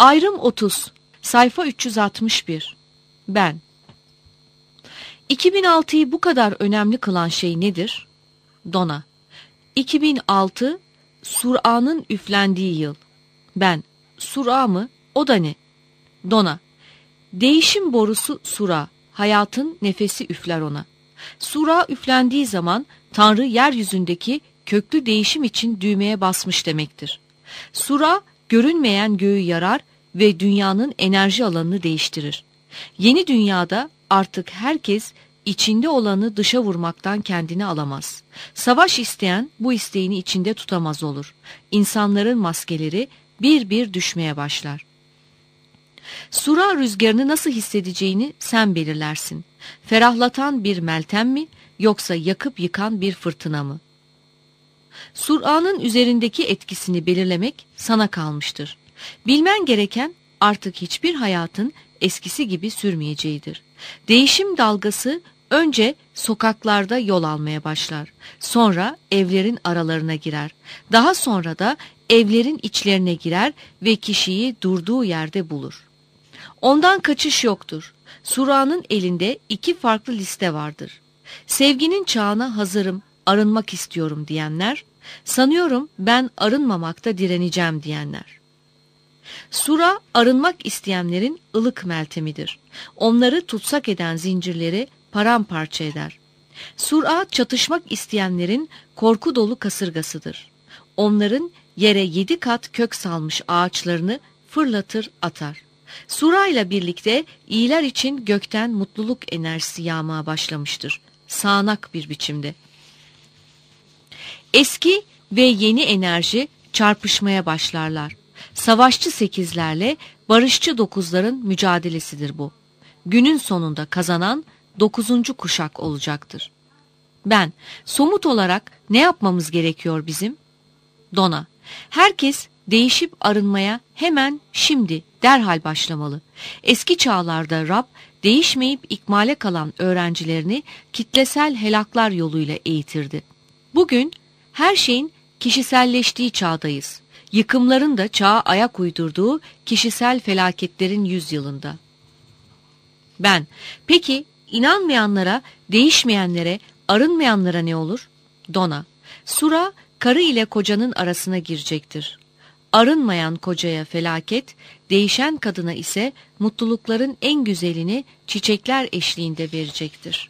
Ayrım 30, sayfa 361. Ben. 2006'yı bu kadar önemli kılan şey nedir? Dona. 2006, Sur'anın üflendiği yıl. Ben. Sur'a mı? O da ne? Dona. Değişim borusu Sur'a. Hayatın nefesi üfler ona. Sur'a üflendiği zaman Tanrı yeryüzündeki köklü değişim için düğmeye basmış demektir. Sur'a görünmeyen göğü yarar ve dünyanın enerji alanını değiştirir. Yeni dünyada artık herkes içinde olanı dışa vurmaktan kendini alamaz. Savaş isteyen bu isteğini içinde tutamaz olur. İnsanların maskeleri bir bir düşmeye başlar. Sur'a rüzgarını nasıl hissedeceğini sen belirlersin. Ferahlatan bir meltem mi yoksa yakıp yıkan bir fırtına mı? Sur'anın üzerindeki etkisini belirlemek sana kalmıştır. Bilmen gereken artık hiçbir hayatın eskisi gibi sürmeyeceğidir. Değişim dalgası önce sokaklarda yol almaya başlar. Sonra evlerin aralarına girer. Daha sonra da evlerin içlerine girer ve kişiyi durduğu yerde bulur. Ondan kaçış yoktur. Sur'anın elinde iki farklı liste vardır. Sevginin çağına hazırım, arınmak istiyorum diyenler, sanıyorum ben arınmamakta direneceğim diyenler. Sur'a arınmak isteyenlerin ılık meltemidir. Onları tutsak eden zincirleri paramparça eder. Sur'a çatışmak isteyenlerin korku dolu kasırgasıdır. Onların yere 7 kat kök salmış ağaçlarını fırlatır atar. Sur'a ile birlikte iyiler için gökten mutluluk enerjisi yağmaya başlamıştır. Sağanak bir biçimde. Eski ve yeni enerji çarpışmaya başlarlar. Savaşçı sekizlerle barışçı dokuzların mücadelesidir bu. Günün sonunda kazanan 9. kuşak olacaktır. Ben, somut olarak ne yapmamız gerekiyor bizim? Dona, herkes değişip arınmaya hemen şimdi derhal başlamalı. Eski çağlarda Rab değişmeyip ikmale kalan öğrencilerini kitlesel helaklar yoluyla eğitirdi. Bugün her şeyin kişiselleştiği çağdayız. Yıkımların da çağa ayak uydurduğu kişisel felaketlerin yüzyılında. Ben, peki inanmayanlara, değişmeyenlere, arınmayanlara ne olur? Dona, Sur'a karı ile kocanın arasına girecektir. Arınmayan kocaya felaket, değişen kadına ise mutlulukların en güzelini çiçekler eşliğinde verecektir.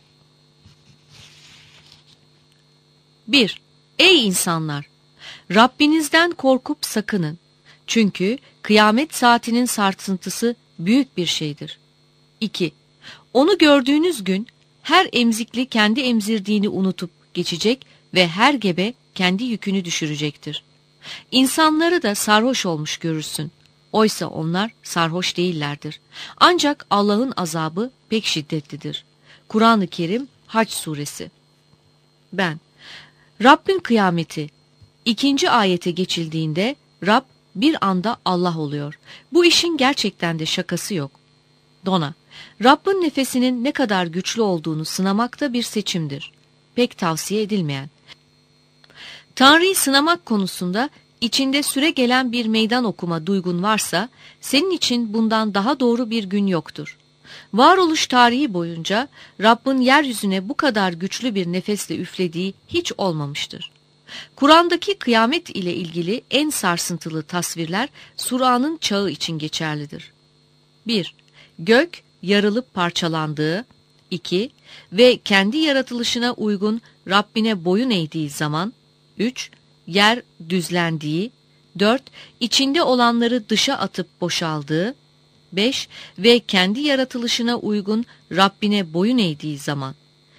1. Ey insanlar! Rabbinizden korkup sakının. Çünkü kıyamet saatinin sarsıntısı büyük bir şeydir. 2. Onu gördüğünüz gün her emzikli kendi emzirdiğini unutup geçecek ve her gebe kendi yükünü düşürecektir. İnsanları da sarhoş olmuş görürsün. Oysa onlar sarhoş değillerdir. Ancak Allah'ın azabı pek şiddetlidir. Kur'an-ı Kerim Hac suresi. Ben, Rabbin kıyameti 2. ayete geçildiğinde Rab bir anda Allah oluyor. Bu işin gerçekten de şakası yok. Dona, Rabbin nefesinin ne kadar güçlü olduğunu sınamak da bir seçimdir. Pek tavsiye edilmeyen. Tanrı'yı sınamak konusunda içinde süre gelen bir meydan okuma duygun varsa, senin için bundan daha doğru bir gün yoktur. Varoluş tarihi boyunca Rabbin yeryüzüne bu kadar güçlü bir nefesle üflediği hiç olmamıştır. Kur'an'daki kıyamet ile ilgili en sarsıntılı tasvirler Sur'anın çağı için geçerlidir. 1. Gök yarılıp parçalandığı. 2. Ve kendi yaratılışına uygun Rabbine boyun eğdiği zaman. 3. Yer düzlendiği. 4. İçinde olanları dışa atıp boşaldığı. 5. Ve kendi yaratılışına uygun Rabbine boyun eğdiği zaman.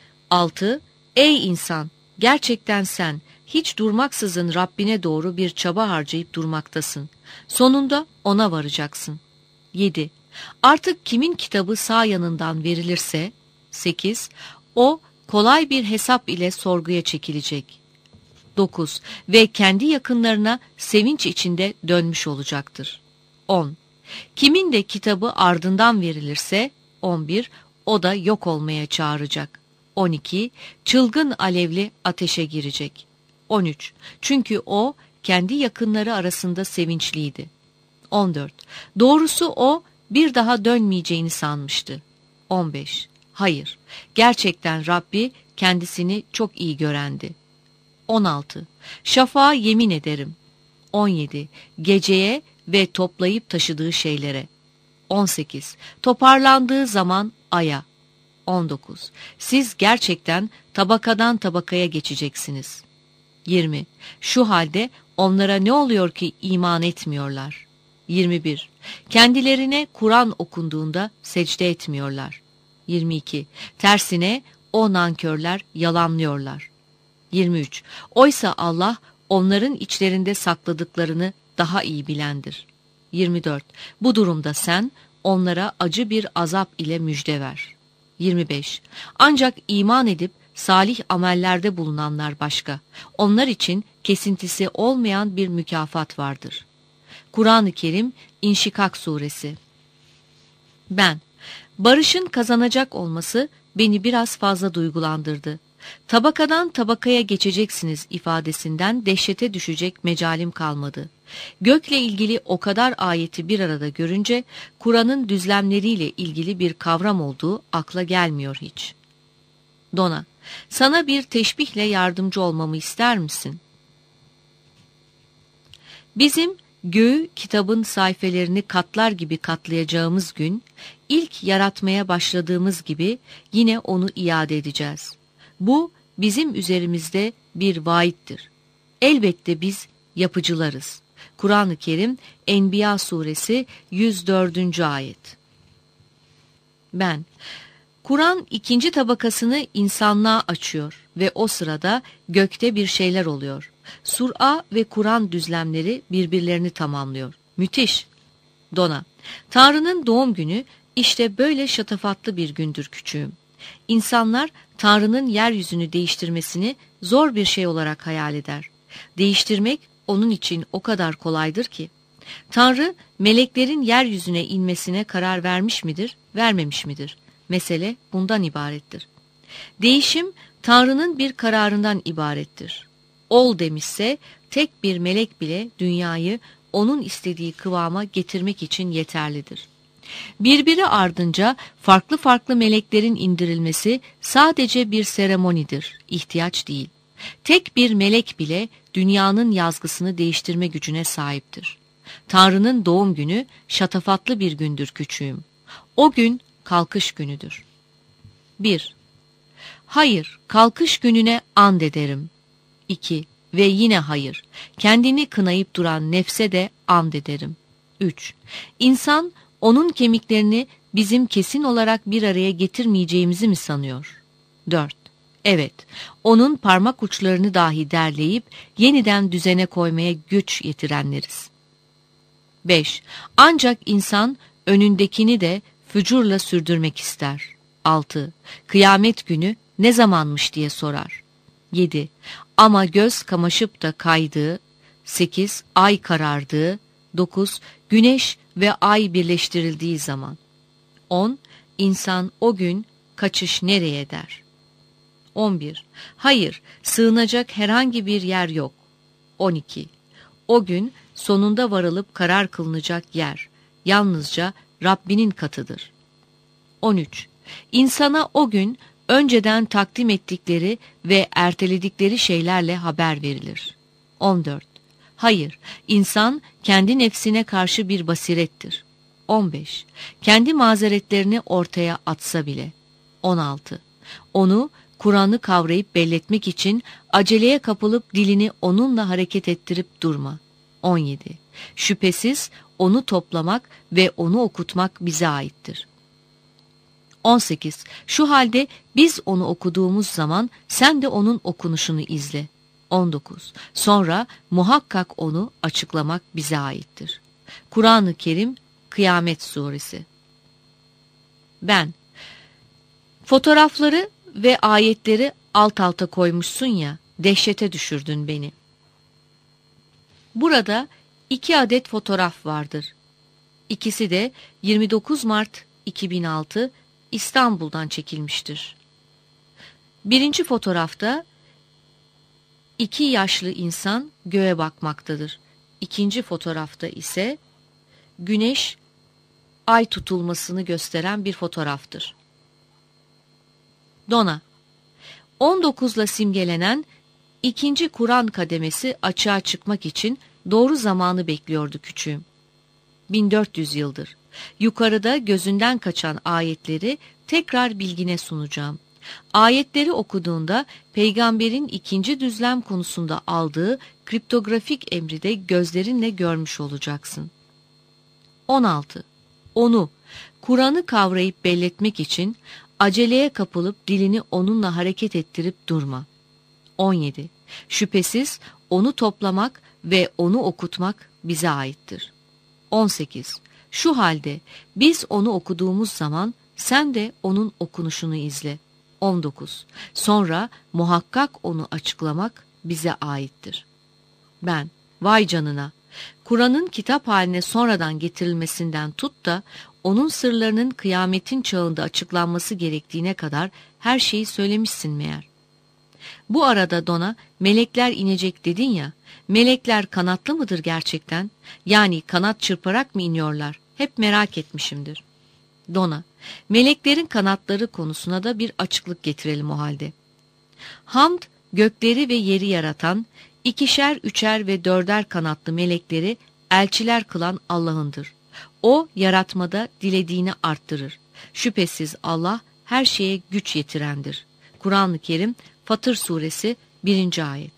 6. Ey insan! Gerçekten sen hiç durmaksızın Rabbine doğru bir çaba harcayıp durmaktasın. Sonunda ona varacaksın. 7. Artık kimin kitabı sağ yanından verilirse. 8. O kolay bir hesap ile sorguya çekilecek. 9. Ve kendi yakınlarına sevinç içinde dönmüş olacaktır. 10. Kimin de kitabı ardından verilirse. 11. O da yok olmaya çağıracak. 12. Çılgın alevli ateşe girecek. 13. Çünkü o kendi yakınları arasında sevinçliydi. 14. Doğrusu o bir daha dönmeyeceğini sanmıştı. 15. Hayır, gerçekten Rabbi kendisini çok iyi görendi. 16. Şafağa yemin ederim. 17. Geceye ve toplayıp taşıdığı şeylere. 18. Toparlandığı zaman aya. 19. Siz gerçekten tabakadan tabakaya geçeceksiniz. 20. Şu halde onlara ne oluyor ki iman etmiyorlar? 21. Kendilerine Kur'an okunduğunda secde etmiyorlar. 22. Tersine o nankörler yalanlıyorlar. 23. Oysa Allah onların içlerinde sakladıklarını daha iyi bilendir. 24. Bu durumda sen onlara acı bir azap ile müjde ver. 25. Ancak iman edip salih amellerde bulunanlar başka. Onlar için kesintisi olmayan bir mükafat vardır. Kur'an-ı Kerim İnşikak Suresi. Barışın kazanacak olması beni biraz fazla duygulandırdı. Tabakadan tabakaya geçeceksiniz ifadesinden dehşete düşecek mecalim kalmadı. Gökle ilgili o kadar ayeti bir arada görünce Kur'an'ın düzlemleriyle ilgili bir kavram olduğu akla gelmiyor hiç. Dona, sana bir teşbihle yardımcı olmamı ister misin? Bizim göğü kitabın sayfelerini katlar gibi katlayacağımız gün, ilk yaratmaya başladığımız gibi yine onu iade edeceğiz. Bu bizim üzerimizde bir vaittir. Elbette biz yapıcılarız. Kur'an-ı Kerim Enbiya Suresi 104. ayet. Kur'an ikinci tabakasını insanlığa açıyor ve o sırada gökte bir şeyler oluyor. Sur'a ve Kur'an düzlemleri birbirlerini tamamlıyor. Müthiş. Dona, Tanrı'nın doğum günü işte böyle şatafatlı bir gündür küçüğüm. İnsanlar Tanrı'nın yeryüzünü değiştirmesini zor bir şey olarak hayal eder. Değiştirmek onun için o kadar kolaydır ki. Tanrı meleklerin yeryüzüne inmesine karar vermiş midir, vermemiş midir? Mesele bundan ibarettir. Değişim Tanrı'nın bir kararından ibarettir. Ol demişse tek bir melek bile dünyayı onun istediği kıvama getirmek için yeterlidir. Birbiri ardınca farklı farklı meleklerin indirilmesi sadece bir seremonidir, ihtiyaç değil. Tek bir melek bile dünyanın yazgısını değiştirme gücüne sahiptir. Tanrı'nın doğum günü şatafatlı bir gündür küçüğüm. O gün kalkış günüdür. 1. Hayır, kalkış gününe and ederim. 2. Ve yine hayır, kendini kınayıp duran nefse de and ederim. 3. İnsan onun kemiklerini bizim kesin olarak bir araya getirmeyeceğimizi mi sanıyor? 4. Evet, onun parmak uçlarını dahi derleyip yeniden düzene koymaya güç yetirenleriz. 5. Ancak insan önündekini de fücurla sürdürmek ister. 6. Kıyamet günü ne zamanmış diye sorar. 7. Ama göz kamaşıp da kaydığı. 8. Ay karardığı. 9. Güneş ve ay birleştirildiği zaman. 10. İnsan o gün kaçış nereye der? 11. Hayır, sığınacak herhangi bir yer yok. 12. O gün sonunda varılıp karar kılınacak yer yalnızca Rabbinin katıdır. 13. İnsana o gün önceden takdim ettikleri ve erteledikleri şeylerle haber verilir. 14. Hayır, insan kendi nefsine karşı bir basirettir. 15. Kendi mazeretlerini ortaya atsa bile. 16. Onu, Kur'an'ı kavrayıp belletmek için aceleye kapılıp dilini onunla hareket ettirip durma. 17. Şüphesiz onu toplamak ve onu okutmak bize aittir. 18. Şu halde biz onu okuduğumuz zaman sen de onun okunuşunu izle. 19. Sonra muhakkak onu açıklamak bize aittir. Kur'an-ı Kerim Kıyamet Suresi. Fotoğrafları ve ayetleri alt alta koymuşsun ya, dehşete düşürdün beni. Burada 2 adet fotoğraf vardır. İkisi de 29 Mart 2006 İstanbul'dan çekilmiştir. Birinci fotoğrafta 2 yaşlı insan göğe bakmaktadır. İkinci fotoğrafta ise güneş, ay tutulmasını gösteren bir fotoğraftır. Dona, 19'la simgelenen ikinci Kur'an kademesi açığa çıkmak için doğru zamanı bekliyordu küçüğüm. 1400 yıldır. Yukarıda gözünden kaçan ayetleri tekrar bilgine sunacağım. Ayetleri okuduğunda peygamberin ikinci düzlem konusunda aldığı kriptografik emri de gözlerinle görmüş olacaksın. 16. Onu, Kur'an'ı kavrayıp belletmek için aceleye kapılıp dilini onunla hareket ettirip durma. 17. Şüphesiz onu toplamak ve onu okutmak bize aittir. 18. Şu halde biz onu okuduğumuz zaman sen de onun okunuşunu izle. 19. Sonra muhakkak onu açıklamak bize aittir. Ben, vay canına, Kur'an'ın kitap haline sonradan getirilmesinden tut da onun sırlarının kıyametin çağında açıklanması gerektiğine kadar her şeyi söylemişsin meğer. Bu arada Dona, melekler inecek dedin ya, melekler kanatlı mıdır gerçekten? Yani kanat çırparak mı iniyorlar? Hep merak etmişimdir. Dona, meleklerin kanatları konusuna da bir açıklık getirelim o halde. Hamd, gökleri ve yeri yaratan, ikişer, üçer ve dörder kanatlı melekleri elçiler kılan Allah'ındır. O, yaratmada dilediğini arttırır. Şüphesiz Allah her şeye güç yetirendir. Kur'an-ı Kerim, Fatır Suresi 1. ayet.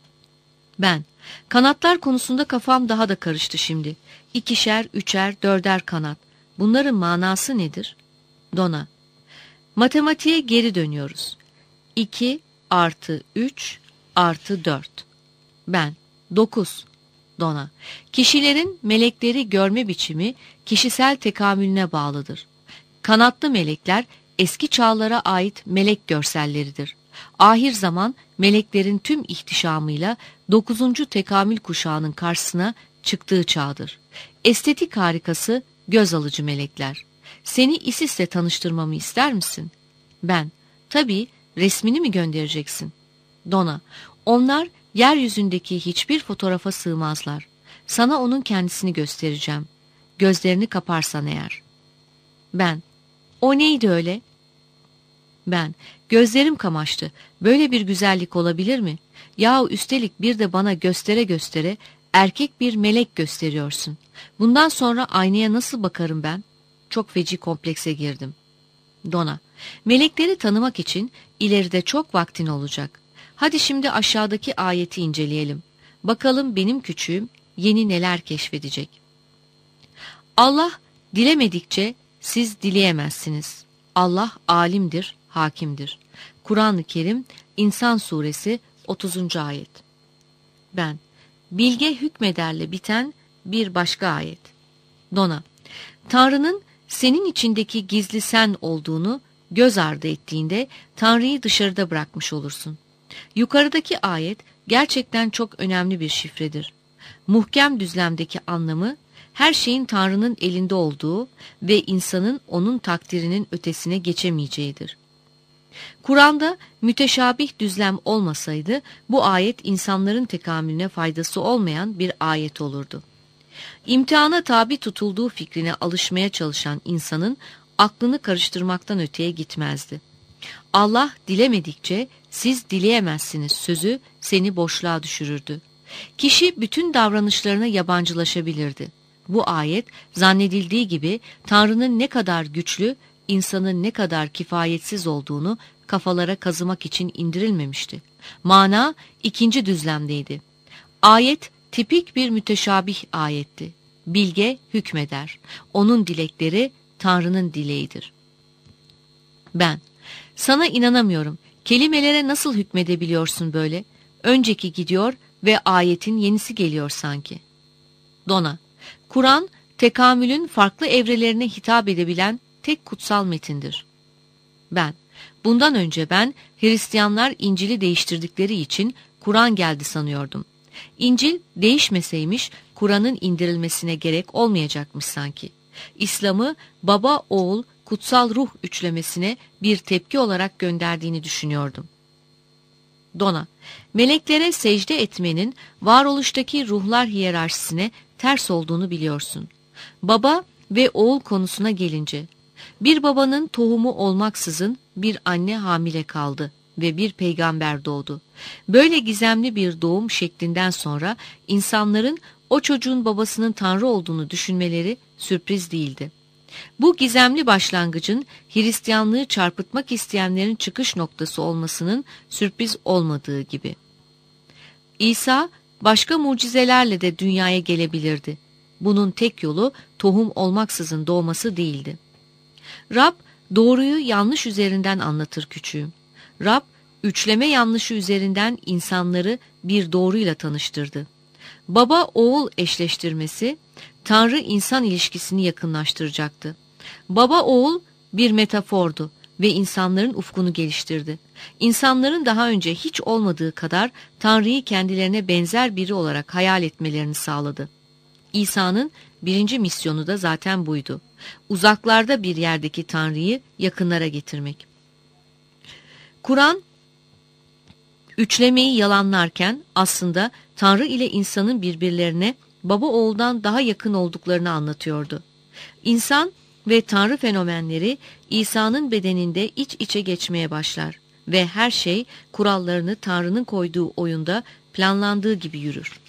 Ben, kanatlar konusunda kafam daha da karıştı şimdi. İkişer, üçer, dörder kanat. Bunların manası nedir? Dona, matematiğe geri dönüyoruz. 2 artı 3 artı 4. Ben, 9. Dona, kişilerin melekleri görme biçimi kişisel tekamülüne bağlıdır. Kanatlı melekler eski çağlara ait melek görselleridir. Ahir zaman meleklerin tüm ihtişamıyla 9. tekamül kuşağının karşısına çıktığı çağdır. Estetik harikası göz alıcı melekler. Seni Isis'le tanıştırmamı ister misin? Ben, tabii, resmini mi göndereceksin? Dona, onlar yeryüzündeki hiçbir fotoğrafa sığmazlar. Sana onun kendisini göstereceğim. Gözlerini kaparsan eğer. Ben, o neydi öyle? Ben, gözlerim kamaştı. Böyle bir güzellik olabilir mi? Yahu üstelik bir de bana göstere göstere erkek bir melek gösteriyorsun. Bundan sonra aynaya nasıl bakarım ben? Çok feci komplekse girdim. Dona, melekleri tanımak için ileride çok vaktin olacak. Hadi şimdi aşağıdaki ayeti inceleyelim. Bakalım benim küçüğüm yeni neler keşfedecek. Allah dilemedikçe siz dileyemezsiniz. Allah alimdir, hakimdir. Kur'an-ı Kerim, İnsan Suresi 30. ayet. Ben, bilge hükmederle biten bir başka ayet. Dona, Tanrı'nın senin içindeki gizli sen olduğunu göz ardı ettiğinde Tanrı'yı dışarıda bırakmış olursun. Yukarıdaki ayet gerçekten çok önemli bir şifredir. Muhkem düzlemdeki anlamı, her şeyin Tanrı'nın elinde olduğu ve insanın onun takdirinin ötesine geçemeyeceğidir. Kur'an'da müteşabih düzlem olmasaydı bu ayet insanların tekamülüne faydası olmayan bir ayet olurdu. İmtihana tabi tutulduğu fikrine alışmaya çalışan insanın aklını karıştırmaktan öteye gitmezdi. Allah dilemedikçe siz dileyemezsiniz sözü seni boşluğa düşürürdü. Kişi bütün davranışlarına yabancılaşabilirdi. Bu ayet zannedildiği gibi Tanrı'nın ne kadar güçlü, insanın ne kadar kifayetsiz olduğunu kafalara kazımak için indirilmemişti. Mana ikinci düzlemdeydi. Ayet tipik bir müteşabih ayetti. Bilge hükmeder. Onun dilekleri Tanrı'nın dileğidir. Ben, sana inanamıyorum. Kelimelere nasıl hükmedebiliyorsun böyle? Önceki gidiyor ve ayetin yenisi geliyor sanki. Dona, Kur'an, tekamülün farklı evrelerine hitap edebilen tek kutsal metindir. Ben, bundan önce ben Hristiyanlar İncil'i değiştirdikleri için Kur'an geldi sanıyordum. İncil değişmeseymiş Kur'an'ın indirilmesine gerek olmayacakmış sanki. İslam'ı baba, oğul, kutsal ruh üçlemesine bir tepki olarak gönderdiğini düşünüyordum. Dona, meleklere secde etmenin varoluştaki ruhlar hiyerarşisine ters olduğunu biliyorsun. Baba ve oğul konusuna gelince, bir babanın tohumu olmaksızın bir anne hamile kaldı ve bir peygamber doğdu. Böyle gizemli bir doğum şeklinden sonra insanların o çocuğun babasının Tanrı olduğunu düşünmeleri sürpriz değildi. Bu gizemli başlangıcın Hristiyanlığı çarpıtmak isteyenlerin çıkış noktası olmasının sürpriz olmadığı gibi. İsa başka mucizelerle de dünyaya gelebilirdi. Bunun tek yolu tohum olmaksızın doğması değildi. Rab doğruyu yanlış üzerinden anlatır küçüğüm. Rab üçleme yanlışı üzerinden insanları bir doğruyla tanıştırdı. Baba-oğul eşleştirmesi Tanrı-insan ilişkisini yakınlaştıracaktı. Baba-oğul bir metafordu ve insanların ufkunu geliştirdi. İnsanların daha önce hiç olmadığı kadar Tanrı'yı kendilerine benzer biri olarak hayal etmelerini sağladı. İsa'nın birinci misyonu da zaten buydu. Uzaklarda bir yerdeki Tanrı'yı yakınlara getirmek. Kur'an, üçlemeyi yalanlarken aslında Tanrı ile insanın birbirlerine baba oğuldan daha yakın olduklarını anlatıyordu. İnsan ve Tanrı fenomenleri İsa'nın bedeninde iç içe geçmeye başlar ve her şey kurallarını Tanrı'nın koyduğu oyunda planlandığı gibi yürür.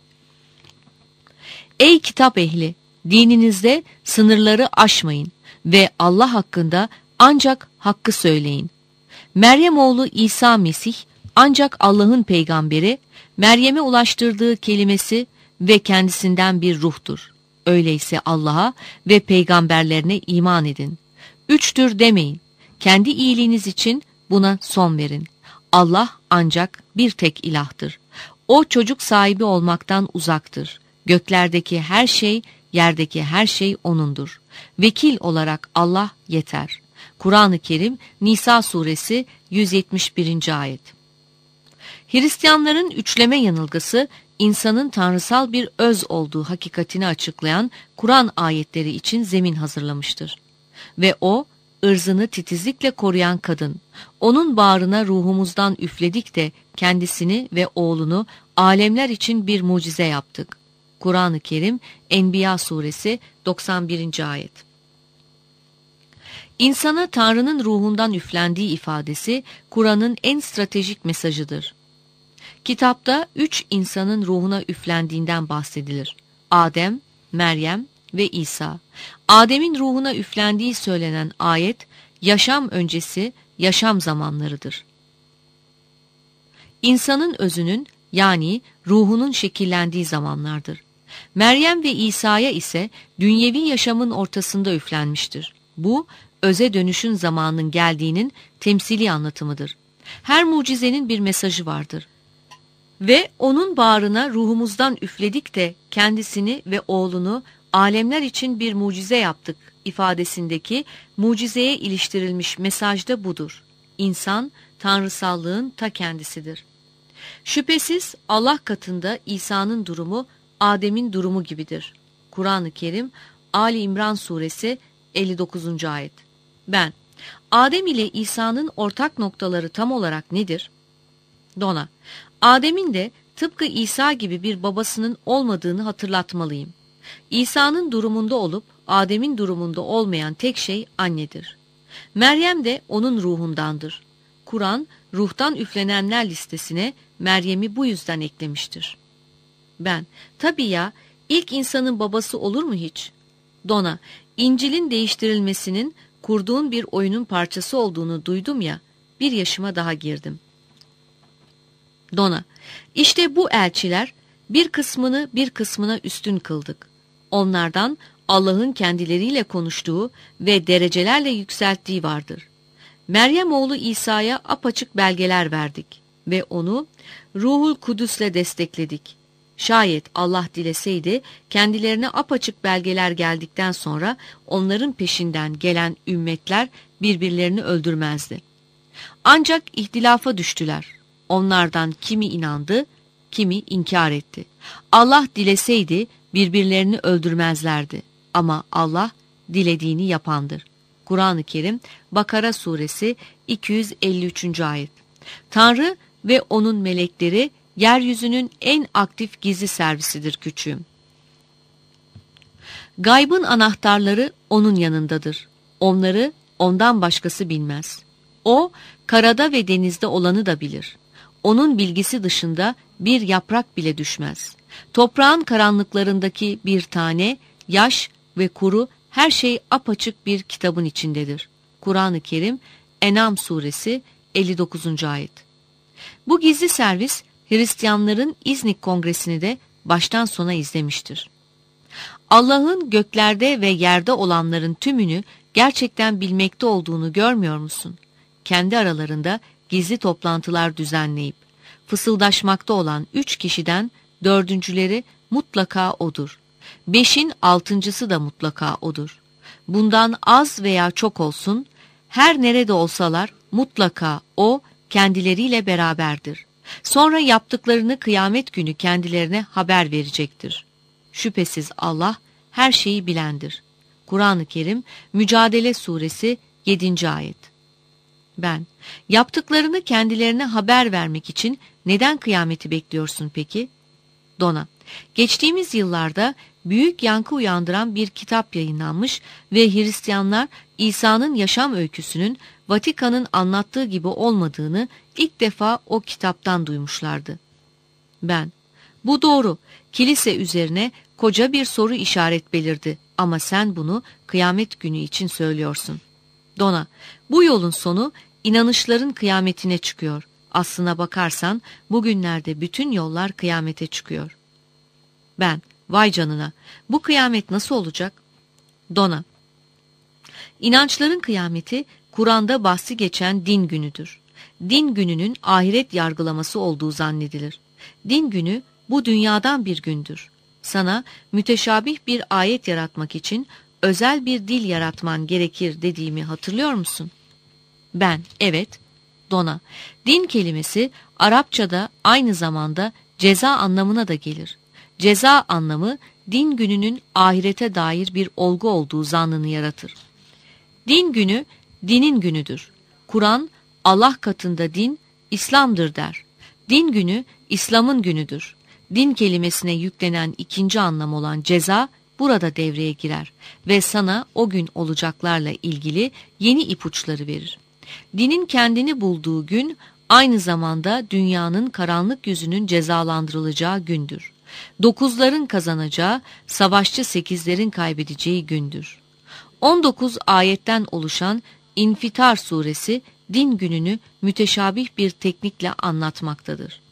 Ey kitap ehli! Dininizde sınırları aşmayın ve Allah hakkında ancak hakkı söyleyin. Meryem oğlu İsa Mesih ancak Allah'ın peygamberi, Meryem'e ulaştırdığı kelimesi ve kendisinden bir ruhtur. Öyleyse Allah'a ve peygamberlerine iman edin. Üçtür demeyin. Kendi iyiliğiniz için buna son verin. Allah ancak bir tek ilahtır. O çocuk sahibi olmaktan uzaktır. Göklerdeki her şey, yerdeki her şey O'nundur. Vekil olarak Allah yeter. Kur'an-ı Kerim Nisa suresi 171. ayet. Hristiyanların üçleme yanılgısı, insanın tanrısal bir öz olduğu hakikatini açıklayan Kur'an ayetleri için zemin hazırlamıştır. Ve o, ırzını titizlikle koruyan kadın, onun bağrına ruhumuzdan üfledik de kendisini ve oğlunu alemler için bir mucize yaptık. Kur'an-ı Kerim Enbiya suresi 91. ayet. İnsana Tanrı'nın ruhundan üflendiği ifadesi Kur'an'ın en stratejik mesajıdır. Kitapta 3 insanın ruhuna üflendiğinden bahsedilir. Adem, Meryem ve İsa. Adem'in ruhuna üflendiği söylenen ayet, yaşam öncesi, yaşam zamanlarıdır. İnsanın özünün yani ruhunun şekillendiği zamanlardır. Meryem ve İsa'ya ise dünyevi yaşamın ortasında üflenmiştir. Bu, öze dönüşün zamanının geldiğinin temsili anlatımıdır. Her mucizenin bir mesajı vardır. Ve onun bağrına ruhumuzdan üfledik de kendisini ve oğlunu alemler için bir mucize yaptık ifadesindeki mucizeye iliştirilmiş mesaj da budur. İnsan, tanrısallığın ta kendisidir. Şüphesiz Allah katında İsa'nın durumu Adem'in durumu gibidir. Kur'an-ı Kerim Ali İmran suresi 59. ayet. Ben, Adem ile İsa'nın ortak noktaları tam olarak nedir? Dona, Adem'in de tıpkı İsa gibi bir babasının olmadığını hatırlatmalıyım. İsa'nın durumunda olup Adem'in durumunda olmayan tek şey annedir. Meryem de onun ruhundandır. Kur'an, ruhtan üflenenler listesine Meryem'i bu yüzden eklemiştir. Ben, tabii ya, ilk insanın babası olur mu hiç? Dona, İncil'in değiştirilmesinin kurduğun bir oyunun parçası olduğunu duydum ya, 1 yaşıma daha girdim. Dona, işte bu elçiler bir kısmını bir kısmına üstün kıldık. Onlardan Allah'ın kendileriyle konuştuğu ve derecelerle yükselttiği vardır. Meryem oğlu İsa'ya apaçık belgeler verdik ve onu Ruhul Kudüs'le destekledik. Şayet Allah dileseydi kendilerine apaçık belgeler geldikten sonra onların peşinden gelen ümmetler birbirlerini öldürmezdi. Ancak ihtilafa düştüler. Onlardan kimi inandı, kimi inkar etti. Allah dileseydi birbirlerini öldürmezlerdi. Ama Allah dilediğini yapandır. Kur'an-ı Kerim Bakara suresi 253. ayet. Tanrı ve onun melekleri yeryüzünün en aktif gizli servisidir küçüğüm. Gaybın anahtarları onun yanındadır. Onları ondan başkası bilmez. O, karada ve denizde olanı da bilir. Onun bilgisi dışında bir yaprak bile düşmez. Toprağın karanlıklarındaki bir tane, yaş ve kuru her şey apaçık bir kitabın içindedir. Kur'an-ı Kerim, En'am suresi 59. ayet. Bu gizli servis Hristiyanların İznik Kongresi'ni de baştan sona izlemiştir. Allah'ın göklerde ve yerde olanların tümünü gerçekten bilmekte olduğunu görmüyor musun? Kendi aralarında gizli toplantılar düzenleyip fısıldaşmakta olan 3 kişiden 4'üncüleri mutlaka odur. 5'in 6'ncısı da mutlaka odur. Bundan az veya çok olsun, her nerede olsalar mutlaka o kendileriyle beraberdir. Sonra yaptıklarını kıyamet günü kendilerine haber verecektir. Şüphesiz Allah her şeyi bilendir. Kur'an-ı Kerim, Mücadele suresi 7. ayet. Ben, yaptıklarını kendilerine haber vermek için neden kıyameti bekliyorsun peki? Dona, geçtiğimiz yıllarda büyük yankı uyandıran bir kitap yayınlanmış ve Hristiyanlar İsa'nın yaşam öyküsünün Vatikan'ın anlattığı gibi olmadığını ilk defa o kitaptan duymuşlardı. Ben, bu doğru, kilise üzerine koca bir soru işaret belirdi ama sen bunu kıyamet günü için söylüyorsun. Dona, bu yolun sonu inanışların kıyametine çıkıyor. Aslına bakarsan bugünlerde bütün yollar kıyamete çıkıyor. Ben, vay canına, bu kıyamet nasıl olacak? Dona, İnançların kıyameti Kur'an'da bahsi geçen din günüdür. Din gününün ahiret yargılaması olduğu zannedilir. Din günü bu dünyadan bir gündür. Sana müteşabih bir ayet yaratmak için özel bir dil yaratman gerekir dediğimi hatırlıyor musun? Ben, evet. Dona, din kelimesi Arapçada aynı zamanda ceza anlamına da gelir. Ceza anlamı din gününün ahirete dair bir olgu olduğu zannını yaratır. Din günü, dinin günüdür. Kur'an, Allah katında din, İslam'dır der. Din günü, İslam'ın günüdür. Din kelimesine yüklenen ikinci anlam olan ceza, burada devreye girer ve sana o gün olacaklarla ilgili yeni ipuçları verir. Dinin kendini bulduğu gün, aynı zamanda dünyanın karanlık yüzünün cezalandırılacağı gündür. 9'ların kazanacağı, savaşçı 8'lerin kaybedeceği gündür. 19 ayetten oluşan İnfitar suresi din gününü müteşabih bir teknikle anlatmaktadır.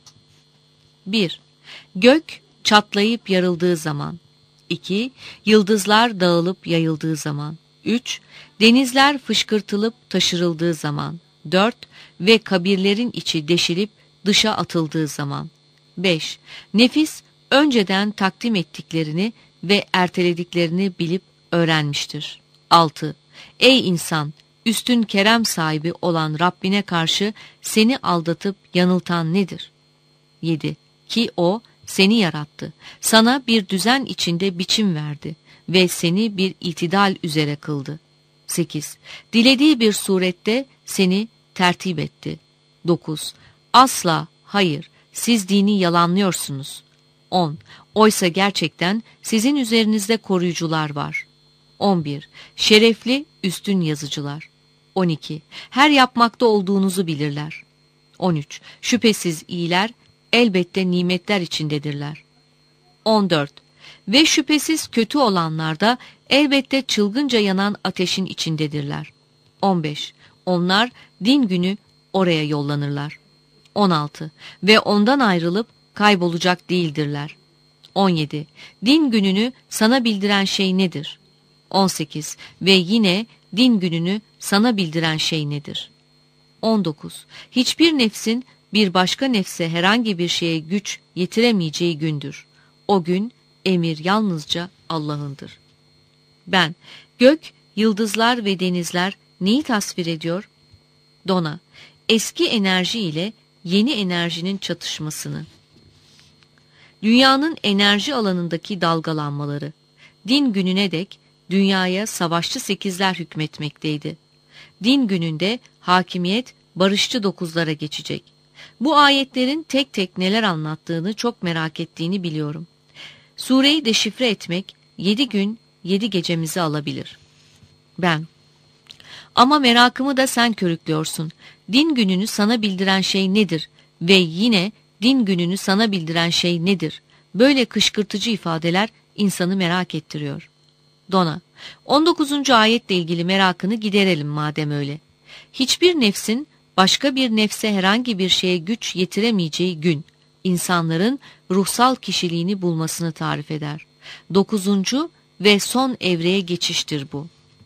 1. Gök çatlayıp yarıldığı zaman. 2. Yıldızlar dağılıp yayıldığı zaman. 3. Denizler fışkırtılıp taşırıldığı zaman. 4. Ve kabirlerin içi deşilip dışa atıldığı zaman. 5. Nefis önceden takdim ettiklerini ve ertelediklerini bilip öğrenmiştir. 6. Ey insan! Üstün kerem sahibi olan Rabbine karşı seni aldatıp yanıltan nedir? 7. Ki o seni yarattı, sana bir düzen içinde biçim verdi ve seni bir itidal üzere kıldı. 8. Dilediği bir surette seni tertip etti. 9. Asla, hayır, siz dini yalanlıyorsunuz. 10. Oysa gerçekten sizin üzerinizde koruyucular var. 11. Şerefli, üstün yazıcılar. 12. Her yapmakta olduğunuzu bilirler. 13. Şüphesiz iyiler, elbette nimetler içindedirler. 14. Ve şüphesiz kötü olanlar da elbette çılgınca yanan ateşin içindedirler. 15. Onlar din günü oraya yollanırlar. 16. Ve ondan ayrılıp kaybolacak değildirler. 17. Din gününü sana bildiren şey nedir? 18. Ve yine din gününü sana bildiren şey nedir? 19. Hiçbir nefsin bir başka nefse herhangi bir şeye güç yetiremeyeceği gündür. O gün emir yalnızca Allah'ındır. Ben, gök, yıldızlar ve denizler neyi tasvir ediyor? Dona, eski enerji ile yeni enerjinin çatışmasını. Dünyanın enerji alanındaki dalgalanmaları. Din gününe dek dünyaya savaşçı 8'ler hükmetmekteydi. Din gününde hakimiyet barışçı 9'lara geçecek. Bu ayetlerin tek tek neler anlattığını çok merak ettiğini biliyorum. Sureyi deşifre etmek 7 gün 7 gecemizi alabilir. Ben: Ama merakımı da sen körüklüyorsun. Din gününü sana bildiren şey nedir? Ve yine din gününü sana bildiren şey nedir? Böyle kışkırtıcı ifadeler insanı merak ettiriyor. Dona: 19. ayetle ilgili merakını giderelim madem öyle. Hiçbir nefsin başka bir nefse herhangi bir şeye güç yetiremeyeceği gün, insanların ruhsal kişiliğini bulmasını tarif eder. 9. ve son evreye geçiştir bu.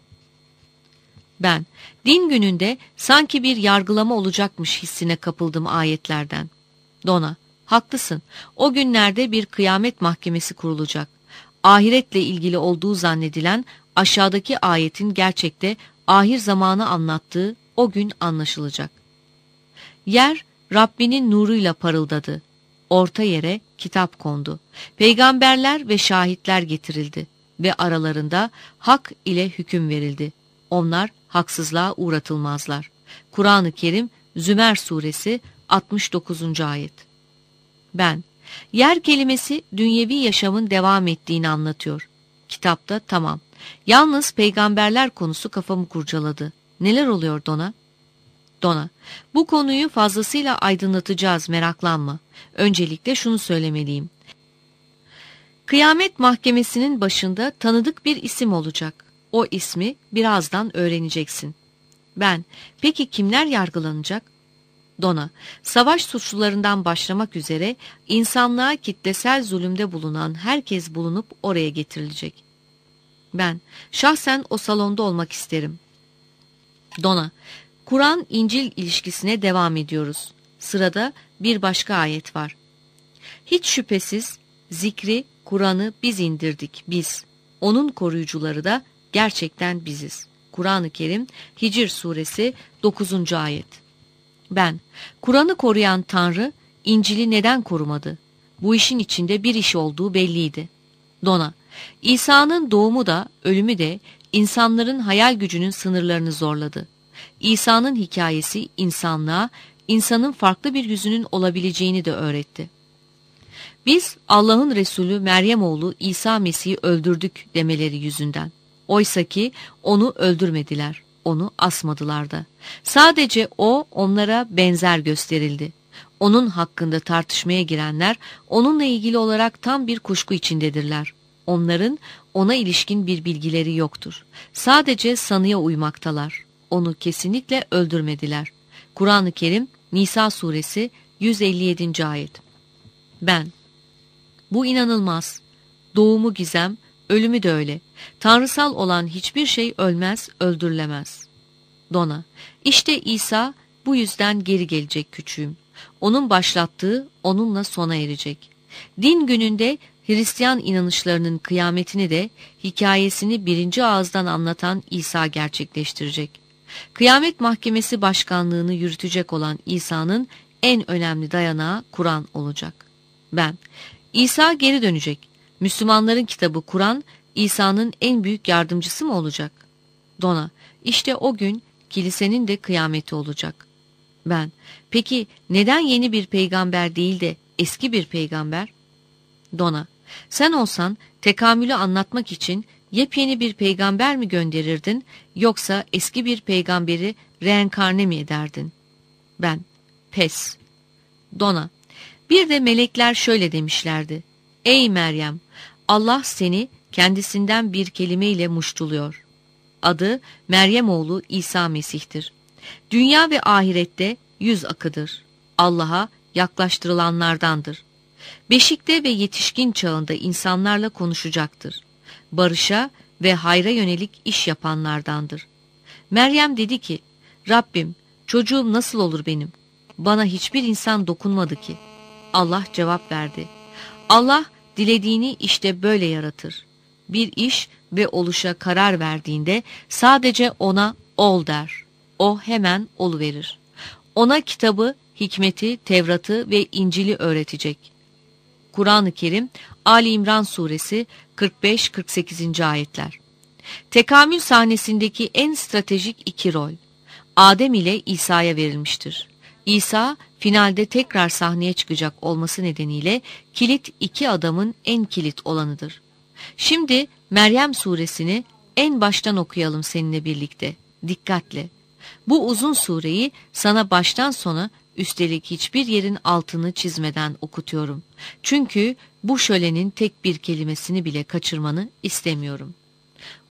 Ben: Din gününde sanki bir yargılama olacakmış hissine kapıldım ayetlerden. Dona: Haklısın. O günlerde bir kıyamet mahkemesi kurulacak. Ahiretle ilgili olduğu zannedilen aşağıdaki ayetin gerçekte ahir zamanı anlattığı o gün anlaşılacak. Yer Rabbinin nuruyla parıldadı. Orta yere kitap kondu. Peygamberler ve şahitler getirildi ve aralarında hak ile hüküm verildi. Onlar haksızlığa uğratılmazlar. Kur'an-ı Kerim Zümer suresi 69. ayet. Ben: Yer kelimesi dünyevi yaşamın devam ettiğini anlatıyor. Kitapta tamam. Yalnız peygamberler konusu kafamı kurcaladı. Neler oluyor Dona? Dona: Bu konuyu fazlasıyla aydınlatacağız, meraklanma. Öncelikle şunu söylemeliyim. Kıyamet mahkemesinin başında tanıdık bir isim olacak. O ismi birazdan öğreneceksin. Ben: Peki kimler yargılanacak? Dona: Savaş suçlularından başlamak üzere insanlığa kitlesel zulümde bulunan herkes bulunup oraya getirilecek. Ben: Şahsen o salonda olmak isterim. Dona: Kur'an-İncil ilişkisine devam ediyoruz. Sırada bir başka ayet var. Hiç şüphesiz zikri, Kur'an'ı biz indirdik, biz. Onun koruyucuları da gerçekten biziz. Kur'an-ı Kerim Hicr suresi 9. ayet. Ben: Kur'an'ı koruyan Tanrı İncil'i neden korumadı? Bu işin içinde bir iş olduğu belliydi. Dona: İsa'nın doğumu da ölümü de insanların hayal gücünün sınırlarını zorladı. İsa'nın hikayesi insanlığa insanın farklı bir yüzünün olabileceğini de öğretti. Biz Allah'ın Resulü Meryem oğlu İsa Mesih'i öldürdük demeleri yüzünden. Oysaki onu öldürmediler, onu asmadılar da. Sadece o onlara benzer gösterildi. Onun hakkında tartışmaya girenler onunla ilgili olarak tam bir kuşku içindedirler. Onların ona ilişkin bir bilgileri yoktur. Sadece sanıya uymaktalar. Onu kesinlikle öldürmediler. Kur'an-ı Kerim Nisa suresi 157. ayet. Ben: Bu inanılmaz. Doğumu gizem, ölümü de öyle. Tanrısal olan hiçbir şey ölmez, öldürülemez. Dona: İşte İsa bu yüzden geri gelecek küçüğüm. Onun başlattığı onunla sona erecek. Din gününde Hristiyan inanışlarının kıyametini de hikayesini birinci ağızdan anlatan İsa gerçekleştirecek. Kıyamet mahkemesi başkanlığını yürütecek olan İsa'nın en önemli dayanağı Kur'an olacak. Ben: İsa geri dönecek. Müslümanların kitabı Kur'an, İsa'nın en büyük yardımcısı mı olacak? Dona: İşte o gün kilisenin de kıyameti olacak. Ben: Peki neden yeni bir peygamber değil de eski bir peygamber? Dona: Sen olsan tekamülü anlatmak için yepyeni bir peygamber mi gönderirdin, yoksa eski bir peygamberi reenkarne mi ederdin? Ben: Pes. Dona: Bir de melekler şöyle demişlerdi. Ey Meryem, Allah seni kendisinden bir kelimeyle muştuluyor. Adı Meryem oğlu İsa Mesih'tir. Dünya ve ahirette yüz akıdır. Allah'a yaklaştırılanlardandır. Beşikte ve yetişkin çağında insanlarla konuşacaktır. Barışa ve hayra yönelik iş yapanlardandır. Meryem dedi ki, Rabbim, çocuğum nasıl olur benim? Bana hiçbir insan dokunmadı ki. Allah cevap verdi. Allah dilediğini işte böyle yaratır. Bir iş ve oluşa karar verdiğinde sadece ona ol der. O hemen oluverir. Ona kitabı, hikmeti, Tevrat'ı ve İncil'i öğretecek. Kur'an-ı Kerim Ali İmran suresi 45-48. ayetler. Tekamül sahnesindeki en stratejik iki rol Adem ile İsa'ya verilmiştir. İsa finalde tekrar sahneye çıkacak olması nedeniyle kilit iki adamın en kilit olanıdır. Şimdi Meryem suresini en baştan okuyalım seninle birlikte. Dikkatle. Bu uzun sureyi sana baştan sona, üstelik hiçbir yerin altını çizmeden okutuyorum. Çünkü bu şölenin tek bir kelimesini bile kaçırmanı istemiyorum.